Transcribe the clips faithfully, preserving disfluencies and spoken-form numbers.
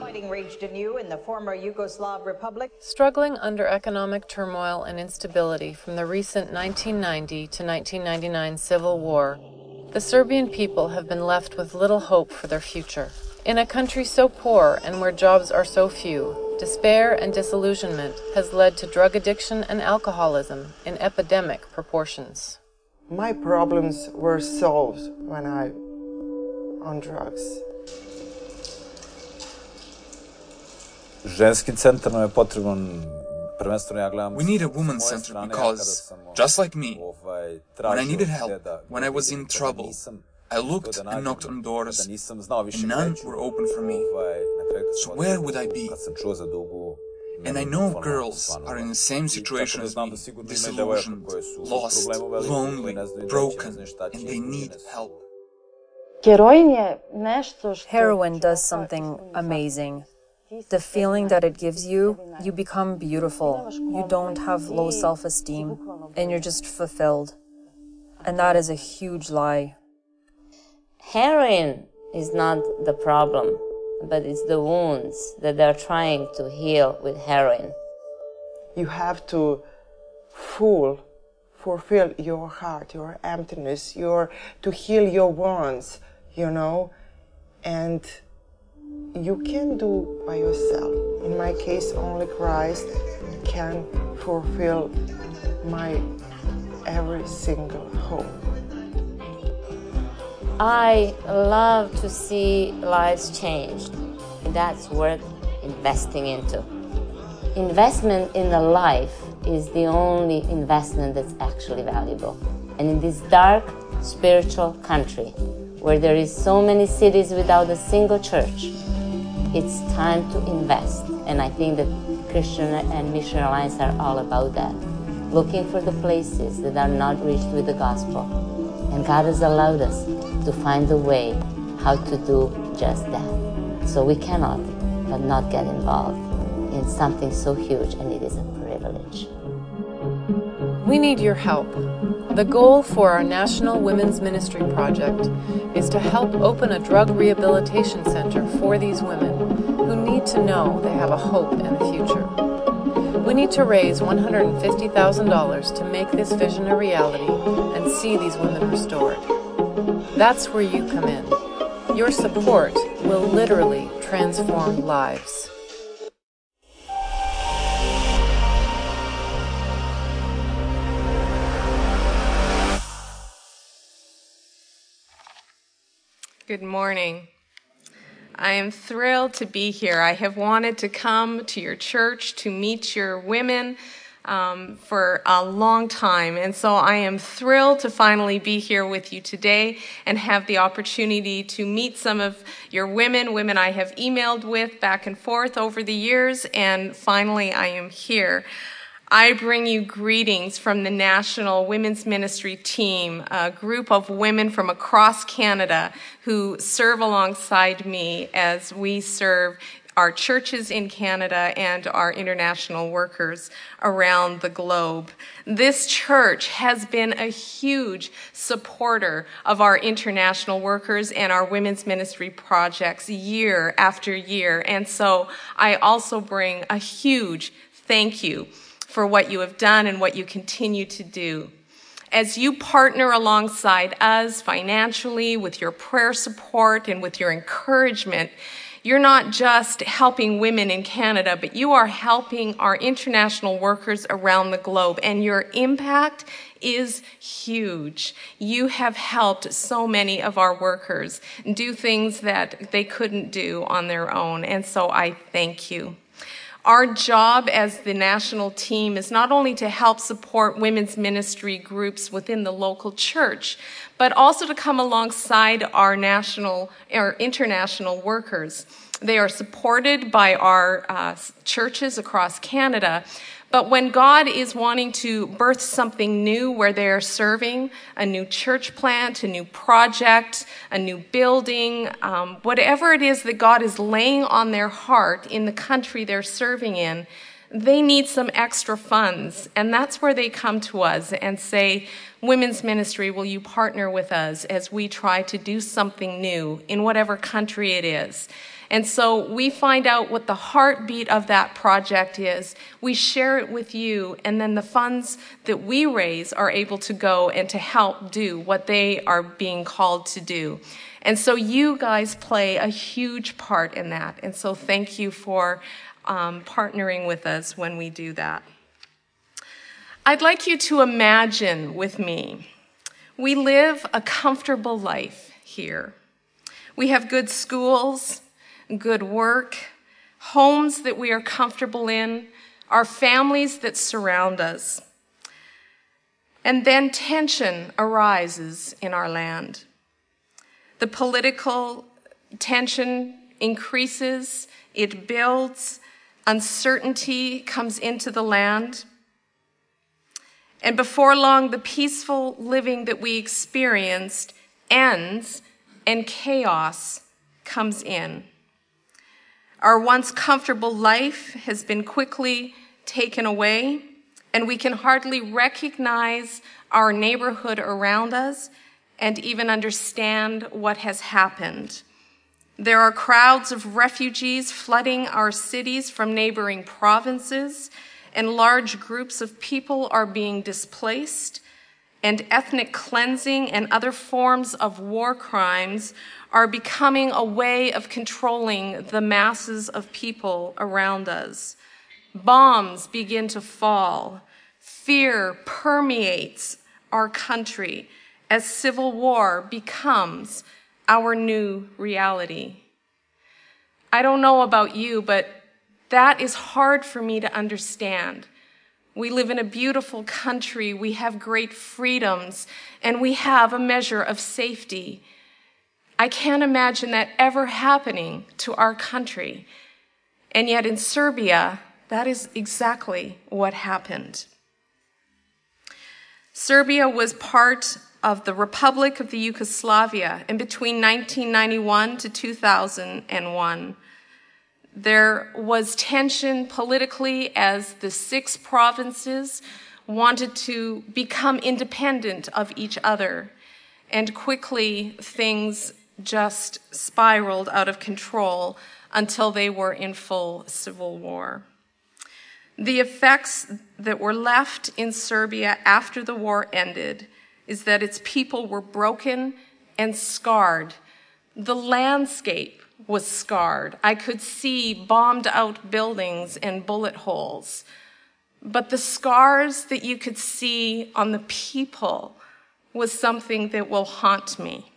Fighting raged anew in the former Yugoslav Republic. Struggling under economic turmoil and instability from the recent nineteen ninety to nineteen ninety-nine civil war, the Serbian people have been left with little hope for their future. In a country so poor and where jobs are so few, despair and disillusionment has led to drug addiction and alcoholism in epidemic proportions. My problems were solved when I on drugs. Ženski centar nam je potreban, prvenstveno ja gledam. We need a women's center because, just like me, when I needed help, when I was in trouble, I looked and knocked on doors, and none were open for me. So where would I be? And I know girls are in the same situation as me, disillusioned, lost, lonely, broken, and they need help. Heroin does something amazing. The feeling that it gives you, you become beautiful. You don't have low self-esteem, and you're just fulfilled. And that is a huge lie. Heroin is not the problem, but it's the wounds that they're trying to heal with heroin. You have to full, fulfill your heart, your emptiness, your to heal your wounds, you know, and you can do by yourself. In my case, only Christ can fulfill my every single hope. I love to see lives changed. That's worth investing into. Investment in the life is the only investment that's actually valuable. And in this dark, spiritual country, where there is so many cities without a single church, it's time to invest. And I think that Christian and Mission Alliance are all about that. Looking for the places that are not reached with the gospel. And God has allowed us to find a way how to do just that. So we cannot but not get involved in something so huge, and it is a privilege. We need your help. The goal for our National Women's Ministry Project is to help open a drug rehabilitation center for these women who need to know they have a hope and a future. We need to raise one hundred fifty thousand dollars to make this vision a reality and see these women restored. That's where you come in. Your support will literally transform lives. Good morning. I am thrilled to be here. I have wanted to come to your church to meet your women um, for a long time. And so I am thrilled to finally be here with you today and have the opportunity to meet some of your women, women I have emailed with back and forth over the years. And finally, I am here. I bring you greetings from the National Women's Ministry team, a group of women from across Canada who serve alongside me as we serve our churches in Canada and our international workers around the globe. This church has been a huge supporter of our international workers and our women's ministry projects year after year. And so I also bring a huge thank you for what you have done and what you continue to do. As you partner alongside us financially with your prayer support and with your encouragement, you're not just helping women in Canada, but you are helping our international workers around the globe, and your impact is huge. You have helped so many of our workers do things that they couldn't do on their own, and so I thank you. Our job as the national team is not only to help support women's ministry groups within the local church, but also to come alongside our national or international workers. They are supported by our uh, churches across Canada. But when God is wanting to birth something new where they are serving, a new church plant, a new project, a new building, um, whatever it is that God is laying on their heart in the country they're serving in, they need some extra funds. And that's where they come to us and say, Women's Ministry, will you partner with us as we try to do something new in whatever country it is? And so we find out what the heartbeat of that project is. We share it with you, and then the funds that we raise are able to go and to help do what they are being called to do. And so you guys play a huge part in that. And so thank you for um, partnering with us when we do that. I'd like you to imagine with me, we live a comfortable life here. We have good schools, good work, homes that we are comfortable in, our families that surround us. And then tension arises in our land. The political tension increases, it builds, uncertainty comes into the land. And before long, the peaceful living that we experienced ends and chaos comes in. Our once comfortable life has been quickly taken away, and we can hardly recognize our neighborhood around us and even understand what has happened. There are crowds of refugees flooding our cities from neighboring provinces, and large groups of people are being displaced, and ethnic cleansing and other forms of war crimes are becoming a way of controlling the masses of people around us. Bombs begin to fall. Fear permeates our country as civil war becomes our new reality. I don't know about you, but that is hard for me to understand. We live in a beautiful country, we have great freedoms, and we have a measure of safety. I can't imagine that ever happening to our country. And yet in Serbia, that is exactly what happened. Serbia was part of the Republic of the Yugoslavia, and between nineteen ninety-one to two thousand one, there was tension politically as the six provinces wanted to become independent of each other, and quickly things just spiraled out of control until they were in full civil war. The effects that were left in Serbia after the war ended is that its people were broken and scarred. The landscape was scarred. I could see bombed out buildings and bullet holes. But the scars that you could see on the people was something that will haunt me.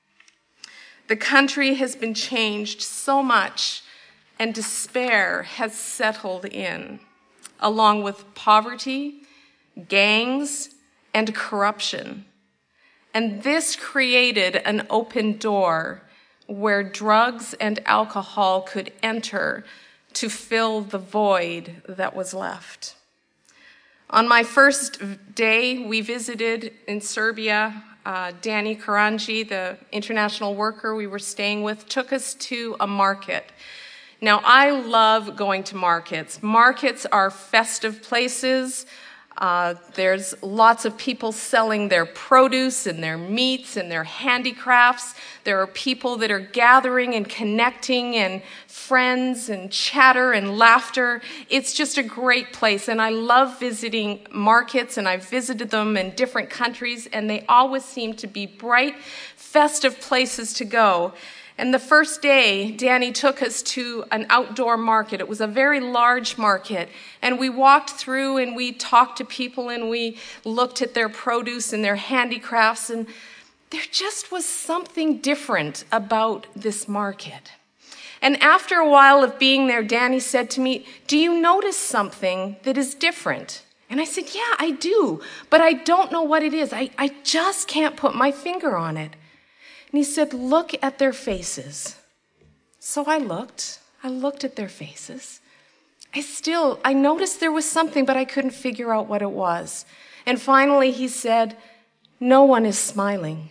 The country has been changed so much, and despair has settled in, along with poverty, gangs, and corruption. And this created an open door where drugs and alcohol could enter to fill the void that was left. On my first day, we visited in Serbia. Uh, Danny Karanji, the international worker we were staying with, took us to a market. Now, I love going to markets. Markets are festive places. Uh, there's lots of people selling their produce and their meats and their handicrafts. There are people that are gathering and connecting, and friends and chatter and laughter. It's just a great place, and I love visiting markets, and I've visited them in different countries, and they always seem to be bright, festive places to go. And the first day, Danny took us to an outdoor market. It was a very large market. And we walked through and we talked to people and we looked at their produce and their handicrafts. And there just was something different about this market. And after a while of being there, Danny said to me, "Do you notice something that is different?" And I said, "Yeah, I do, but I don't know what it is. I, I just can't put my finger on it." And he said, "Look at their faces." So I looked. I looked at their faces. I still, I noticed there was something, but I couldn't figure out what it was. And finally he said, "No one is smiling."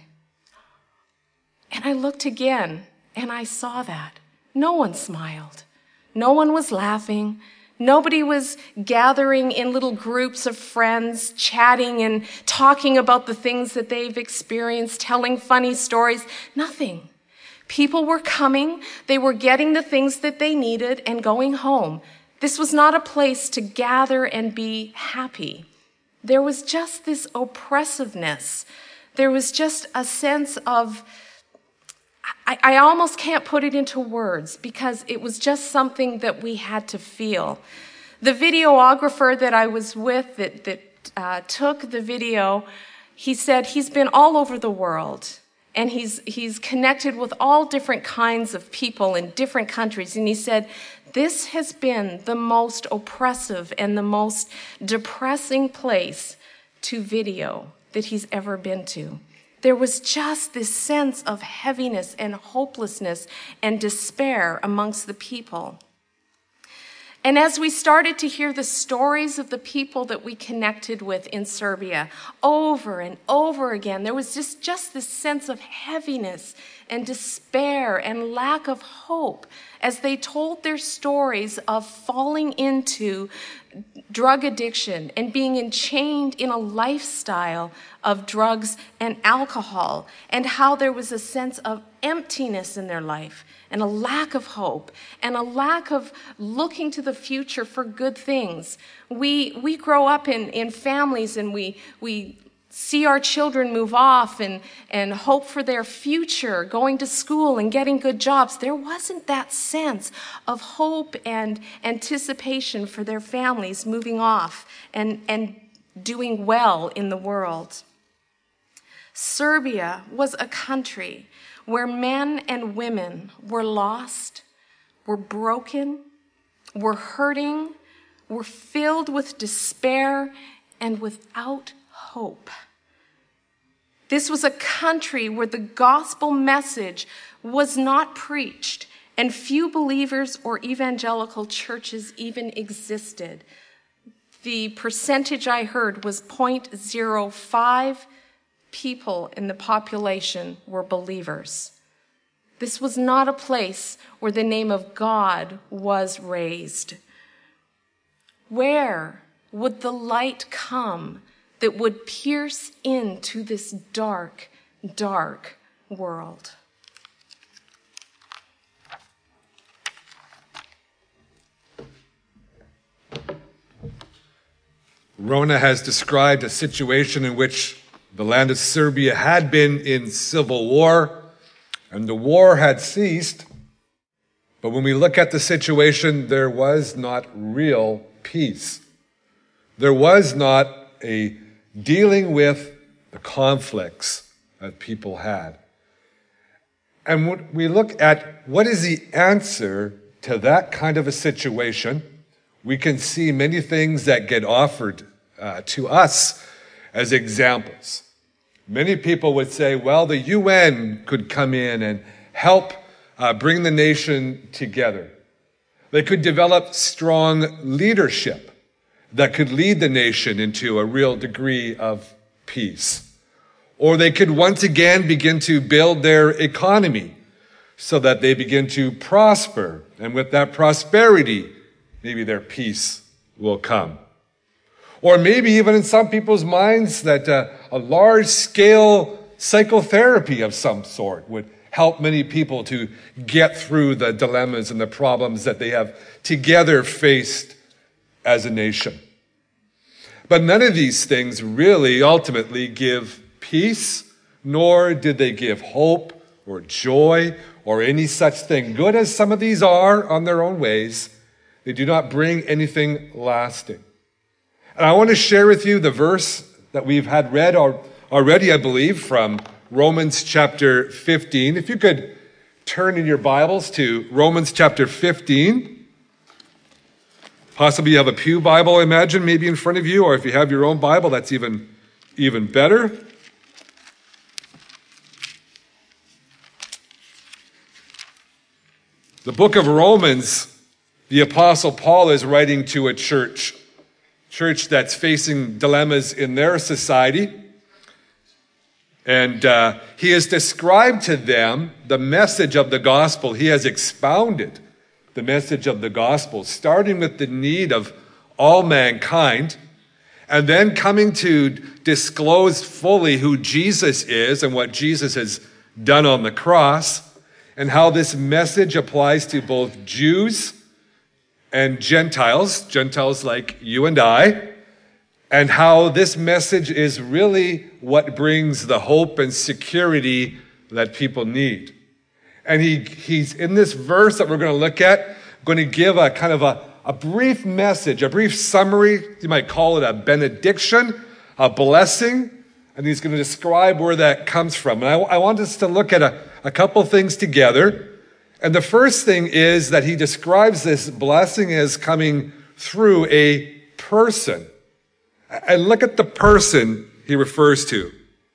And I looked again, and I saw that. No one smiled. No one was laughing. Nobody was gathering in little groups of friends, chatting and talking about the things that they've experienced, telling funny stories. Nothing. People were coming, they were getting the things that they needed and going home. This was not a place to gather and be happy. There was just this oppressiveness. There was just a sense of, I, I almost can't put it into words because it was just something that we had to feel. The videographer that I was with that, that uh, took the video, he said he's been all over the world. And he's he's connected with all different kinds of people in different countries. And he said, this has been the most oppressive and the most depressing place to video that he's ever been to. There was just this sense of heaviness and hopelessness and despair amongst the people. And as we started to hear the stories of the people that we connected with in Serbia over and over again, there was just, just this sense of heaviness and despair and lack of hope as they told their stories of falling into drug addiction and being enchained in a lifestyle of drugs and alcohol, and how there was a sense of emptiness in their life and a lack of hope and a lack of looking to the future for good things. We we grow up in, in families and we we see our children move off and, and hope for their future, going to school and getting good jobs. There wasn't that sense of hope and anticipation for their families moving off and, and doing well in the world. Serbia was a country where men and women were lost, were broken, were hurting, were filled with despair and without hope. This was a country where the gospel message was not preached, and few believers or evangelical churches even existed. The percentage I heard was zero point zero five people in the population were believers. This was not a place where the name of God was raised. Where would the light come that would pierce into this dark, dark world? Rona has described a situation in which the land of Serbia had been in civil war, and the war had ceased. But when we look at the situation, there was not real peace. There was not a dealing with the conflicts that people had. And when we look at what is the answer to that kind of a situation, we can see many things that get offered uh, to us as examples. Many people would say, well, the U N could come in and help uh, bring the nation together. They could develop strong leadership that could lead the nation into a real degree of peace. Or they could once again begin to build their economy so that they begin to prosper. And with that prosperity, maybe their peace will come. Or maybe even in some people's minds that uh, a large-scale psychotherapy of some sort would help many people to get through the dilemmas and the problems that they have together faced as a nation. But none of these things really ultimately give peace, nor did they give hope or joy or any such thing. Good as some of these are on their own ways, they do not bring anything lasting. And I want to share with you the verse that we've had read already, I believe, from Romans chapter fifteen. If you could turn in your Bibles to Romans chapter fifteen. Possibly you have a pew Bible, I imagine, maybe in front of you, or if you have your own Bible, that's even, even better. The book of Romans, the Apostle Paul is writing to a church, church that's facing dilemmas in their society. And uh, he has described to them the message of the gospel. He has expounded the message of the gospel, starting with the need of all mankind, and then coming to disclose fully who Jesus is and what Jesus has done on the cross, and how this message applies to both Jews and Gentiles, Gentiles like you and I, and how this message is really what brings the hope and security that people need. And he he's in this verse that we're going to look at, going to give a kind of a, a brief message, a brief summary. You might call it a benediction, a blessing, and he's going to describe where that comes from. And I, I want us to look at a, a couple things together. And the first thing is that he describes this blessing as coming through a person. And look at the person he refers to.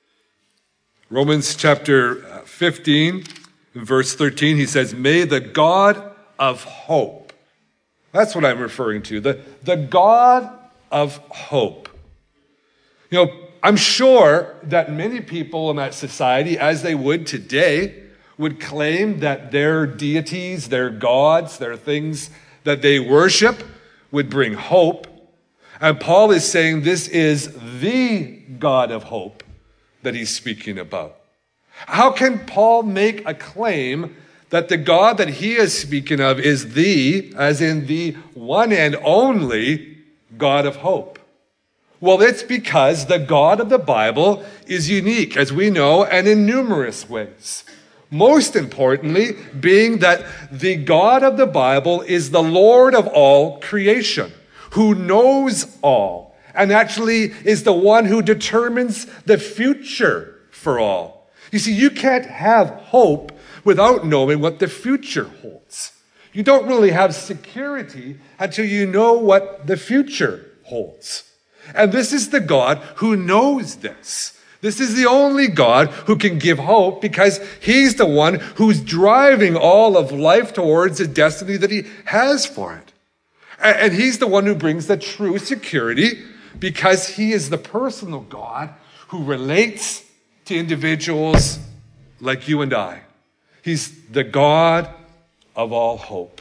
Romans chapter fifteen, verse thirteen, he says, "May the God of hope." That's what I'm referring to. The, the God of hope. You know, I'm sure that many people in that society, as they would today, would claim that their deities, their gods, their things that they worship would bring hope. And Paul is saying this is the God of hope that he's speaking about. How can Paul make a claim that the God that he is speaking of is the, as in the one and only God of hope? Well, it's because the God of the Bible is unique, as we know, and in numerous ways. Most importantly, being that the God of the Bible is the Lord of all creation, who knows all, and actually is the one who determines the future for all. You see, you can't have hope without knowing what the future holds. You don't really have security until you know what the future holds. And this is the God who knows this. This is the only God who can give hope because he's the one who's driving all of life towards the destiny that he has for it. And he's the one who brings the true security because he is the personal God who relates to individuals like you and I. He's the God of all hope.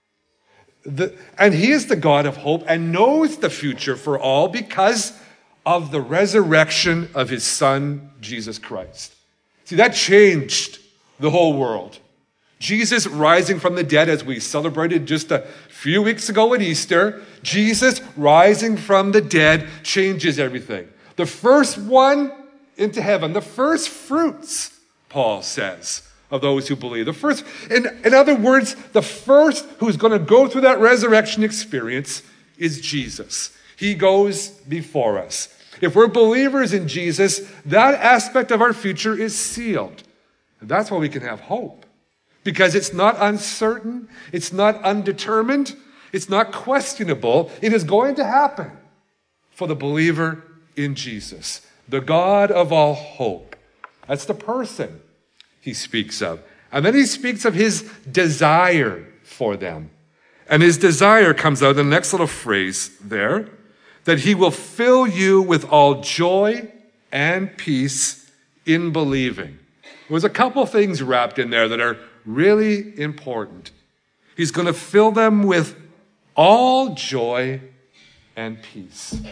The, and he is the God of hope and knows the future for all because of the resurrection of his son, Jesus Christ. See, that changed the whole world. Jesus rising from the dead, as we celebrated just a few weeks ago at Easter, Jesus rising from the dead changes everything. The first one into heaven, the first fruits, Paul says, of those who believe. The first, in, in other words, the first who's going to go through that resurrection experience is Jesus. He goes before us. If we're believers in Jesus, that aspect of our future is sealed. And that's why we can have hope. Because it's not uncertain, it's not undetermined, it's not questionable. It is going to happen for the believer in Jesus, the God of all hope. That's the person he speaks of. And then he speaks of his desire for them. And his desire comes out in the next little phrase there, that he will fill you with all joy and peace in believing. There's a couple things wrapped in there that are really important. He's going to fill them with all joy and peace. You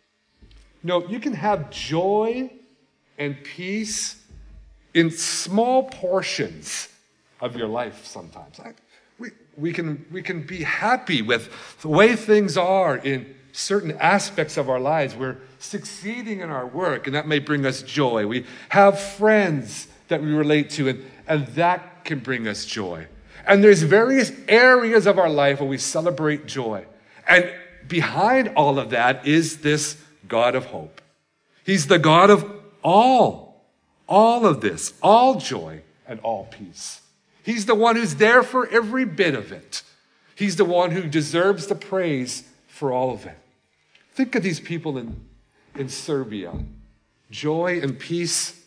know, you can have joy and peace in small portions of your life sometimes. We, we, can, we can be happy with the way things are in certain aspects of our lives. We're succeeding in our work, and that may bring us joy. We have friends that we relate to, and, and that can bring us joy. And there's various areas of our life where we celebrate joy. And behind all of that is this God of hope. He's the God of all, all of this, all joy and all peace. He's the one who's there for every bit of it. He's the one who deserves the praise for all of it. Think of these people in, in Serbia. Joy and peace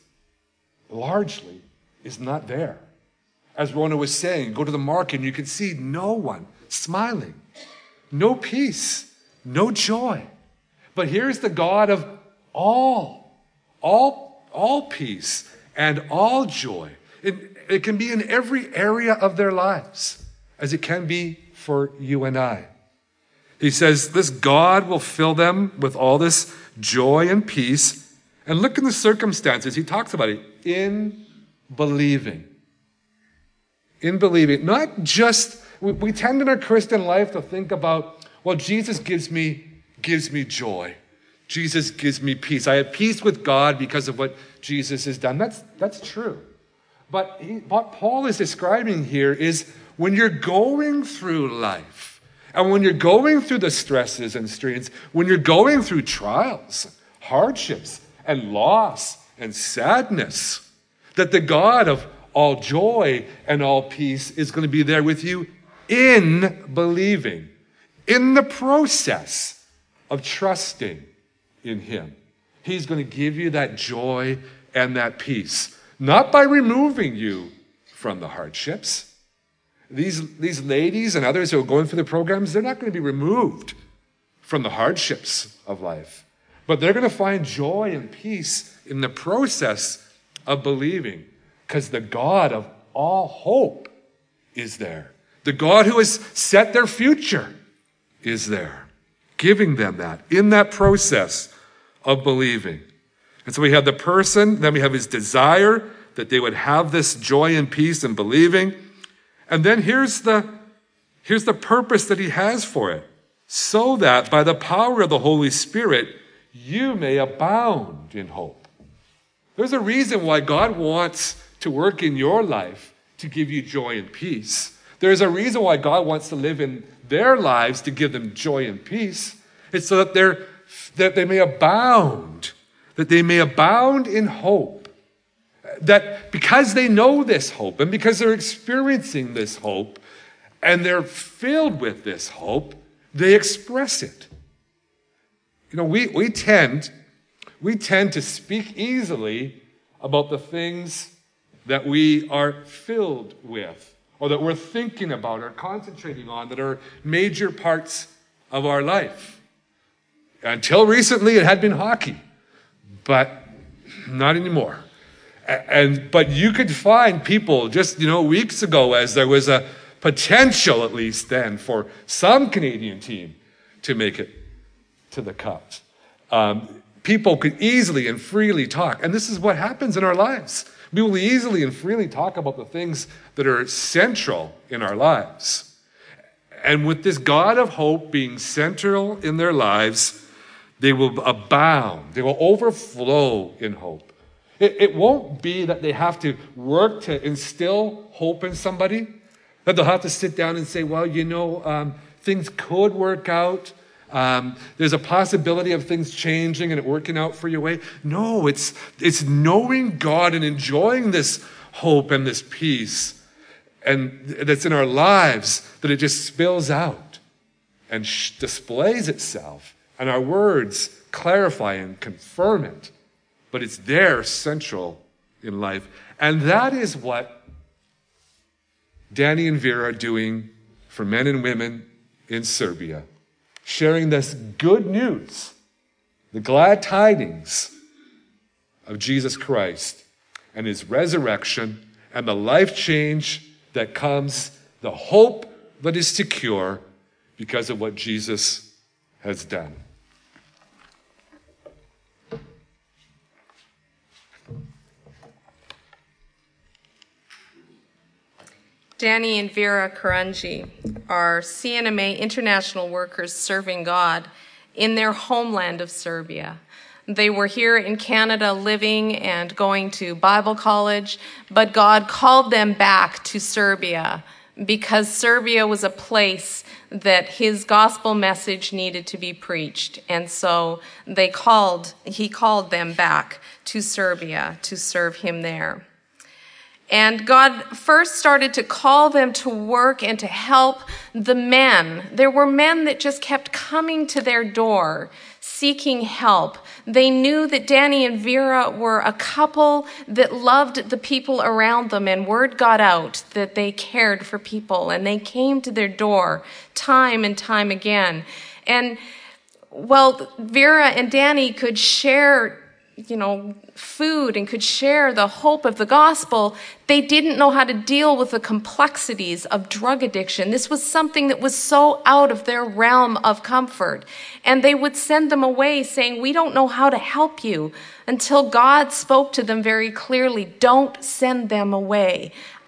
largely is not there. As Rona was saying, go to the market and you can see no one smiling. No peace, no joy. But here's the God of all, all, all peace and all joy. It, it can be in every area of their lives, as it can be for you and I. He says this God will fill them with all this joy and peace. And look in the circumstances. He talks about it in believing. in believing. Not just, we, we tend in our Christian life to think about, well, Jesus gives me, gives me joy. Jesus gives me peace. I have peace with God because of what Jesus has done. That's, that's true. But he, what Paul is describing here is when you're going through life, and when you're going through the stresses and strains, when you're going through trials, hardships, and loss, and sadness, that the God of all joy and all peace is going to be there with you in believing, in the process of trusting in him. He's going to give you that joy and that peace, not by removing you from the hardships. These, these ladies and others who are going through the programs, they're not going to be removed from the hardships of life, but they're going to find joy and peace in the process of believing, because the God of all hope is there. The God who has set their future is there, giving them that in that process of believing. And so we have the person, then we have his desire that they would have this joy and peace in believing. And then here's the, here's the purpose that he has for it, so that by the power of the Holy Spirit, you may abound in hope. There's a reason why God wants to work in your life to give you joy and peace. There's a reason why God wants to live in their lives to give them joy and peace. It's so that they're, that they may abound, that they may abound in hope. That because they know this hope and because they're experiencing this hope and they're filled with this hope, they express it. You know, we, we tend, we tend to speak easily about the things that we are filled with or that we're thinking about or concentrating on that are major parts of our life. Until recently, it had been hockey, but not anymore. And but you could find people just, you know, weeks ago, as there was a potential, at least then, for some Canadian team to make it to the Cups. Um, people could easily and freely talk. And this is what happens in our lives. We will easily and freely talk about the things that are central in our lives. And with this God of hope being central in their lives, they will abound. They will overflow in hope. It, it won't be that they have to work to instill hope in somebody, that they'll have to sit down and say, well, you know, um, things could work out. Um, there's a possibility of things changing and it working out for your way. No, it's, it's knowing God and enjoying this hope and this peace and that's in our lives, that it just spills out and sh- displays itself. And our words clarify and confirm it. But it's there central in life. And that is what Danny and Vera are doing for men and women in Serbia. Sharing this good news, the glad tidings of Jesus Christ and his resurrection and the life change that comes, the hope that is secure because of what Jesus has done. Danny and Vera Karanji are C N M A international workers serving God in their homeland of Serbia. They were here in Canada living and going to Bible college, but God called them back to Serbia because Serbia was a place that his gospel message needed to be preached. And so they called, he called them back to Serbia to serve him there. And God first started to call them to work and to help the men. There were men that just kept coming to their door, seeking help. They knew that Danny and Vera were a couple that loved the people around them, and word got out that they cared for people, and they came to their door time and time again. And while Vera and Danny could share, you know, food and could share the hope of the gospel, they didn't know how to deal with the complexities of drug addiction. This was something that was so out of their realm of comfort. And they would send them away saying, we don't know how to help you, until God spoke to them very clearly, don't send them away.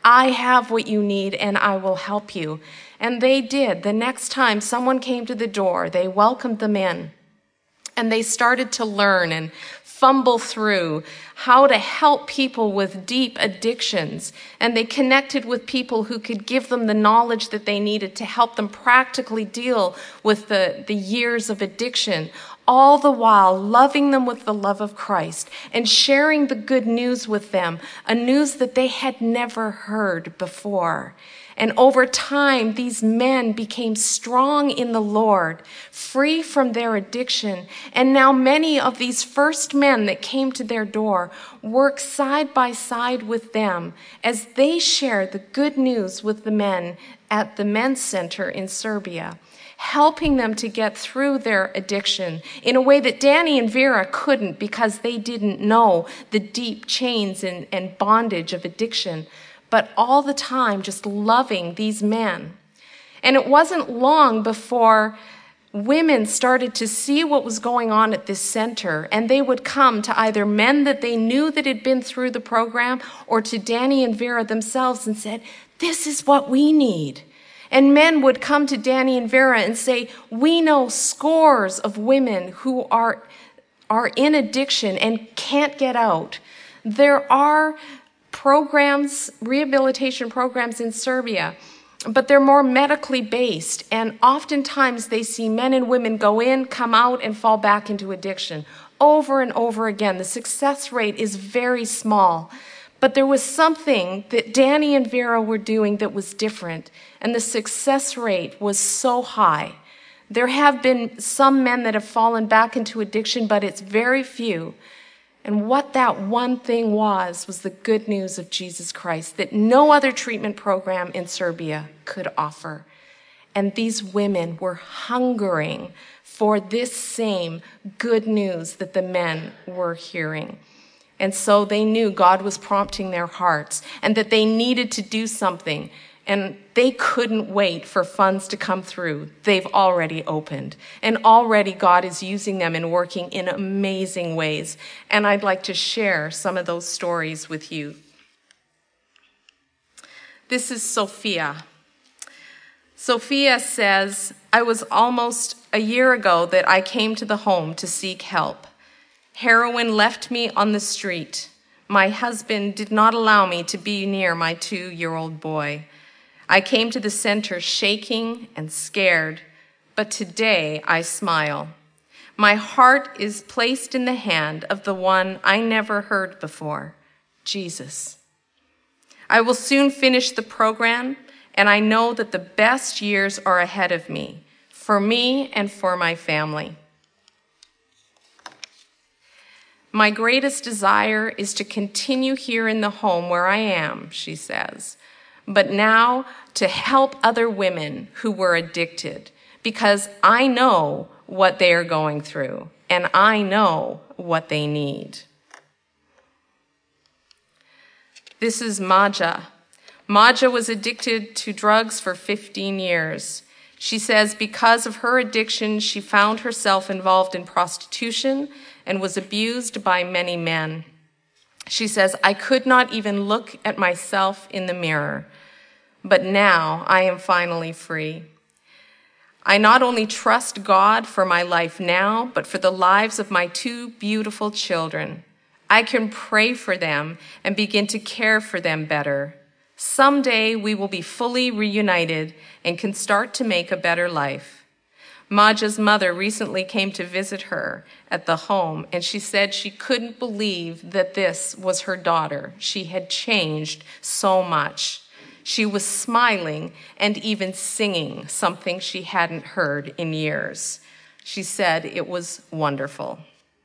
I have what you need and I will help you. And they did. The next time someone came to the door, they welcomed them in. And they started to learn and fumble through how to help people with deep addictions. And they connected with people who could give them the knowledge that they needed to help them practically deal with the, the years of addiction, all the while loving them with the love of Christ and sharing the good news with them, a news that they had never heard before. And over time, these men became strong in the Lord, free from their addiction. And now many of these first men that came to their door work side by side with them as they share the good news with the men at the men's center in Serbia, helping them to get through their addiction in a way that Danny and Vera couldn't because they didn't know the deep chains and, and bondage of addiction. But all the time just loving these men. And it wasn't long before women started to see what was going on at this center, and they would come to either men that they knew that had been through the program or to Danny and Vera themselves and said, this is what we need. And men would come to Danny and Vera and say, we know scores of women who are, are in addiction and can't get out. There are programs, rehabilitation programs in Serbia, but they're more medically based. And oftentimes they see men and women go in, come out, and fall back into addiction over and over again. The success rate is very small. But there was something that Danny and Vera were doing that was different, and the success rate was so high. There have been some men that have fallen back into addiction, but it's very few. And what that one thing was, was the good news of Jesus Christ that no other treatment program in Serbia could offer. And these women were hungering for this same good news that the men were hearing. And so they knew God was prompting their hearts and that they needed to do something. And they couldn't wait for funds to come through. They've already opened. And already God is using them and working in amazing ways. And I'd like to share some of those stories with you. This is Sophia. Sophia says, I was almost a year ago that I came to the home to seek help. Heroin left me on the street. My husband did not allow me to be near my two-year-old boy. I came to the center shaking and scared, but today I smile. My heart is placed in the hand of the one I never heard before, Jesus. I will soon finish the program, and I know that the best years are ahead of me, for me and for my family. My greatest desire is to continue here in the home where I am, she says, but now to help other women who were addicted, because I know what they are going through, and I know what they need. This is Maja. Maja was addicted to drugs for fifteen years. She says because of her addiction, she found herself involved in prostitution and was abused by many men. She says, I could not even look at myself in the mirror, but now I am finally free. I not only trust God for my life now, but for the lives of my two beautiful children. I can pray for them and begin to care for them better. Someday we will be fully reunited and can start to make a better life. Maja's mother recently came to visit her at the home, and she said she couldn't believe that this was her daughter. She had changed so much. She was smiling and even singing, something she hadn't heard in years. She said it was wonderful.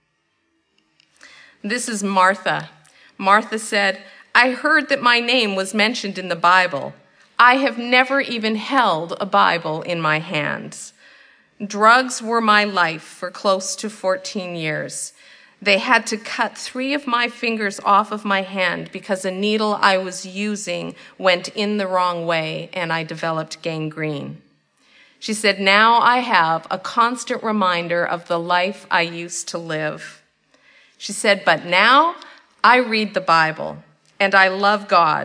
This is Martha. Martha said, I heard that my name was mentioned in the Bible. I have never even held a Bible in my hands. Drugs were my life for close to fourteen years. They had to cut three of my fingers off of my hand because a needle I was using went in the wrong way and I developed gangrene. She said, now I have a constant reminder of the life I used to live. She said, but now I read the Bible and I love God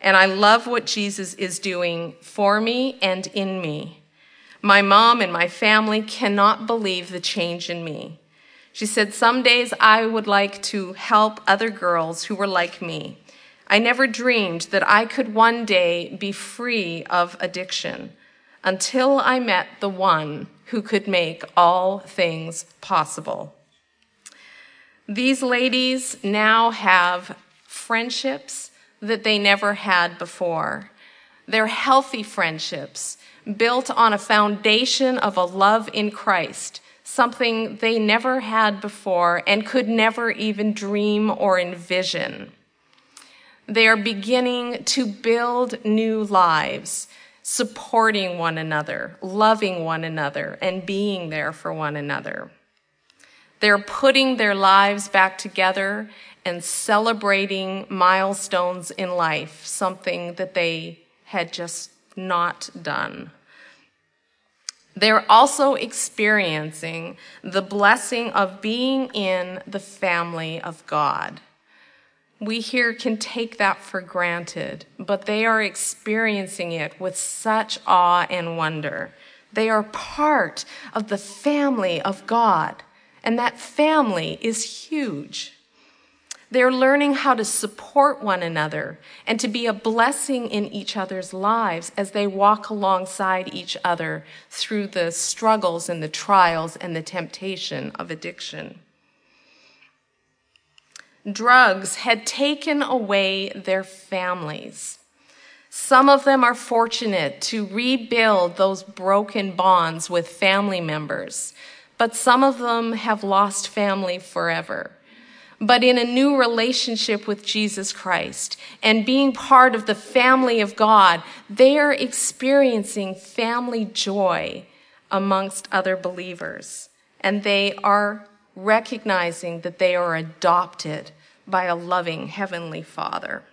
And I love what Jesus is doing for me and in me. My mom and my family cannot believe the change in me. She said, some days I would like to help other girls who were like me. I never dreamed that I could one day be free of addiction until I met the one who could make all things possible. These ladies now have friendships that they never had before. They're healthy friendships built on a foundation of a love in Christ, something they never had before and could never even dream or envision. They are beginning to build new lives, supporting one another, loving one another, and being there for one another. They're putting their lives back together and celebrating milestones in life, something that they had just not done. They're also experiencing the blessing of being in the family of God. We here can take that for granted, but they are experiencing it with such awe and wonder. They are part of the family of God, and that family is huge. They're learning how to support one another and to be a blessing in each other's lives as they walk alongside each other through the struggles and the trials and the temptation of addiction. Drugs had taken away their families. Some of them are fortunate to rebuild those broken bonds with family members, but some of them have lost family forever. But in a new relationship with Jesus Christ and being part of the family of God, they are experiencing family joy amongst other believers. And they are recognizing that they are adopted by a loving Heavenly Father.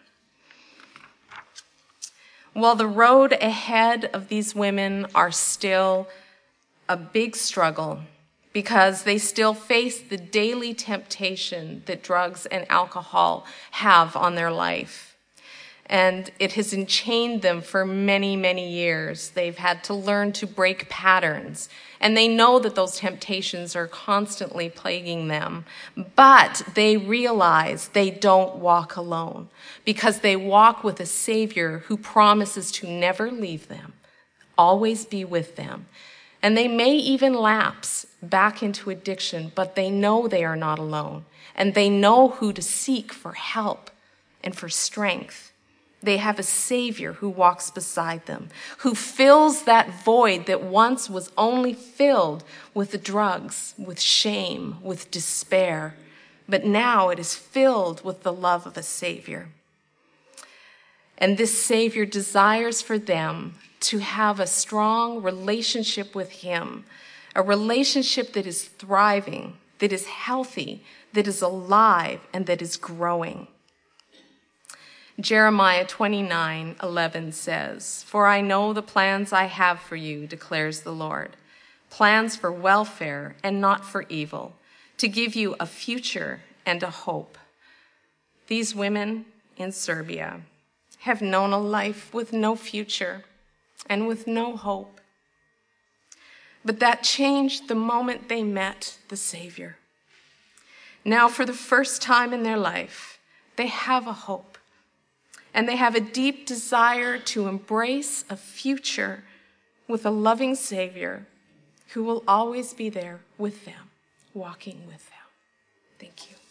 While the road ahead of these women are still a big struggle, because they still face the daily temptation that drugs and alcohol have on their life. And it has enchained them for many, many years. They've had to learn to break patterns. And they know that those temptations are constantly plaguing them. But they realize they don't walk alone, because they walk with a Savior who promises to never leave them, always be with them. And they may even lapse back into addiction, but they know they are not alone. And they know who to seek for help and for strength. They have a Savior who walks beside them, who fills that void that once was only filled with the drugs, with shame, with despair. But now it is filled with the love of a Savior. And this Savior desires for them to have a strong relationship with Him, a relationship that is thriving, that is healthy, that is alive, and that is growing. Jeremiah twenty-nine eleven says, "For I know the plans I have for you, declares the Lord, plans for welfare and not for evil, to give you a future and a hope." These women in Serbia have known a life with no future and with no hope. But that changed the moment they met the Savior. Now, for the first time in their life, they have a hope, and they have a deep desire to embrace a future with a loving Savior who will always be there with them, walking with them. Thank you.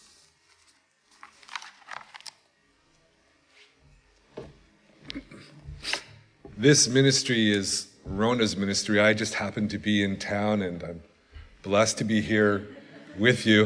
This ministry is Rona's ministry. I just happen to be in town, and I'm blessed to be here with you.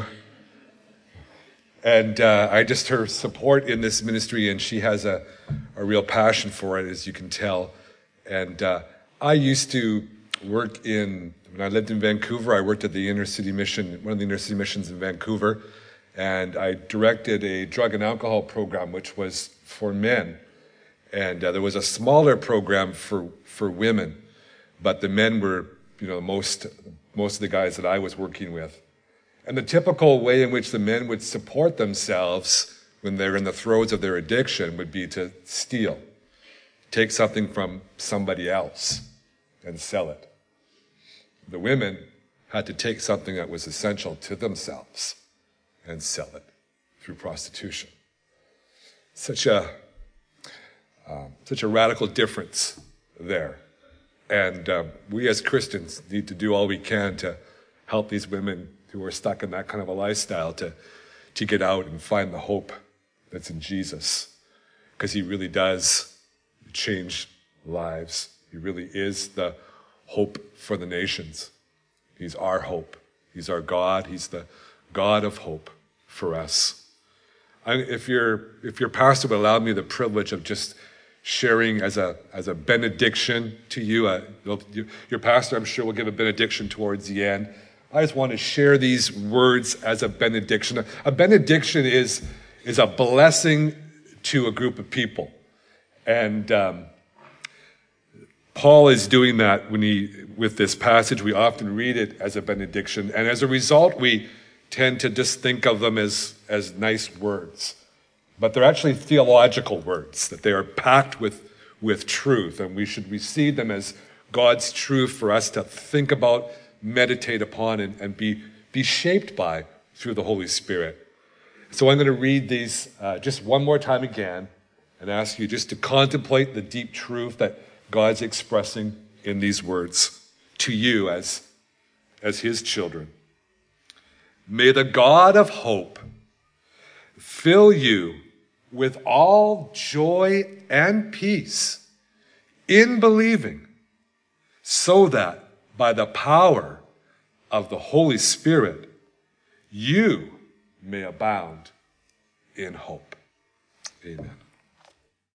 And uh, I just her support in this ministry, and she has a, a real passion for it, as you can tell. And uh, I used to work in, when I lived in Vancouver, I worked at the inner city mission, one of the inner city missions in Vancouver, and I directed a drug and alcohol program, which was for men. And uh, there was a smaller program for, for women, but the men were, you know, most most of the guys that I was working with. And the typical way in which the men would support themselves when they're in the throes of their addiction would be to steal. take something from somebody else and sell it. The women had to take something that was essential to themselves and sell it through prostitution. Such a um, such a radical difference there. And um, we as Christians need to do all we can to help these women who are stuck in that kind of a lifestyle to, to get out and find the hope that's in Jesus. Because he really does change lives. He really is the hope for the nations. He's our hope. He's our God. He's the God of hope for us. I, if your if your pastor would allow me the privilege of just sharing as a as a benediction to you, uh, your pastor, I'm sure, will give a benediction towards the end. I just want to share these words as a benediction. A benediction is is a blessing to a group of people, and um, Paul is doing that when he with this passage. We often read it as a benediction, and as a result, we tend to just think of them as, as nice words. But they're actually theological words, that they are packed with, with truth, and we should receive them as God's truth for us to think about, meditate upon, and, and be, be shaped by through the Holy Spirit. So I'm going to read these uh, just one more time again and ask you just to contemplate the deep truth that God's expressing in these words to you as, as his children. May the God of hope fill you with all joy and peace in believing, so that by the power of the Holy Spirit, you may abound in hope. Amen.